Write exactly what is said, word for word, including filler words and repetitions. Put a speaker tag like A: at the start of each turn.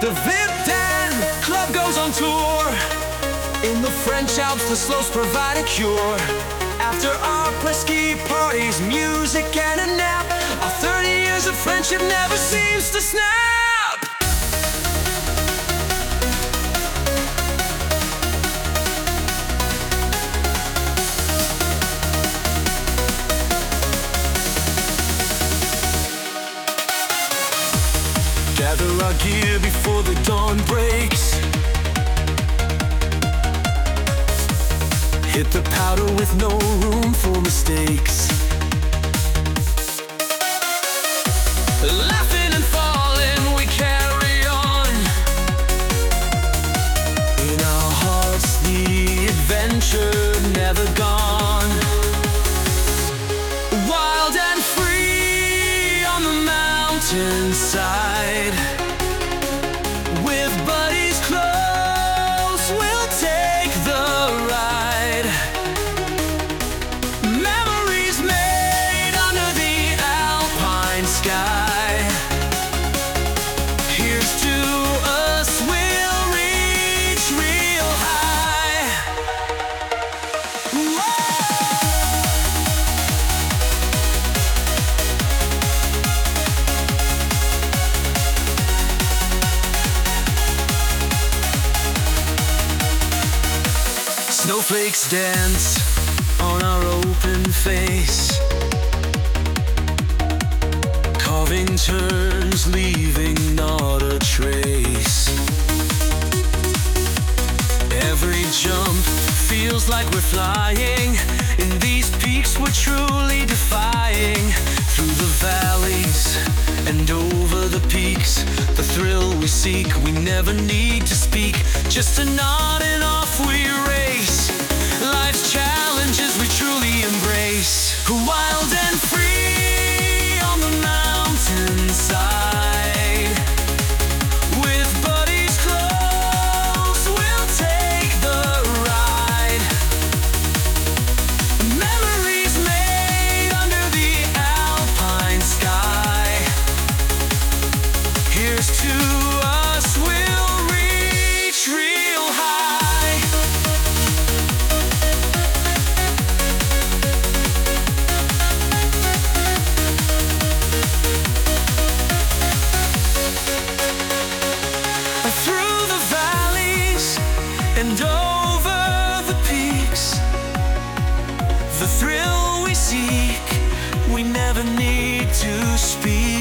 A: The Vip Den Club goes on tour. In the French Alps, the slopes provide a cure. After our ski parties, music and a nap, our thirty years of friendship never seems to snap. Gather our gear before the dawn breaks. Hit the powder with no room for mistakes. Laughing and falling, we carry on. In our hearts, the adventure never gone. Wild and free on the mountainside. With buddies close, we'll take the ride. Memories made under the alpine sky. Here's to us, we'll reach real high. Whoa! Snowflakes dance on our open face. Carving turns, leaving not a trace. Every jump feels like we're flying. In these peaks we're truly defying. Through the valleys and over the peaks, the thrill we seek, we never need to speak. Just a nod and off we race. Life's challenges we truly embrace. Wild and free on the mountainside. With buddies close, we'll take the ride. Memories made under the alpine sky. Here's to us, we'll reach real high. Through the valleys and over the peaks, the thrill we seek, we never need to speak.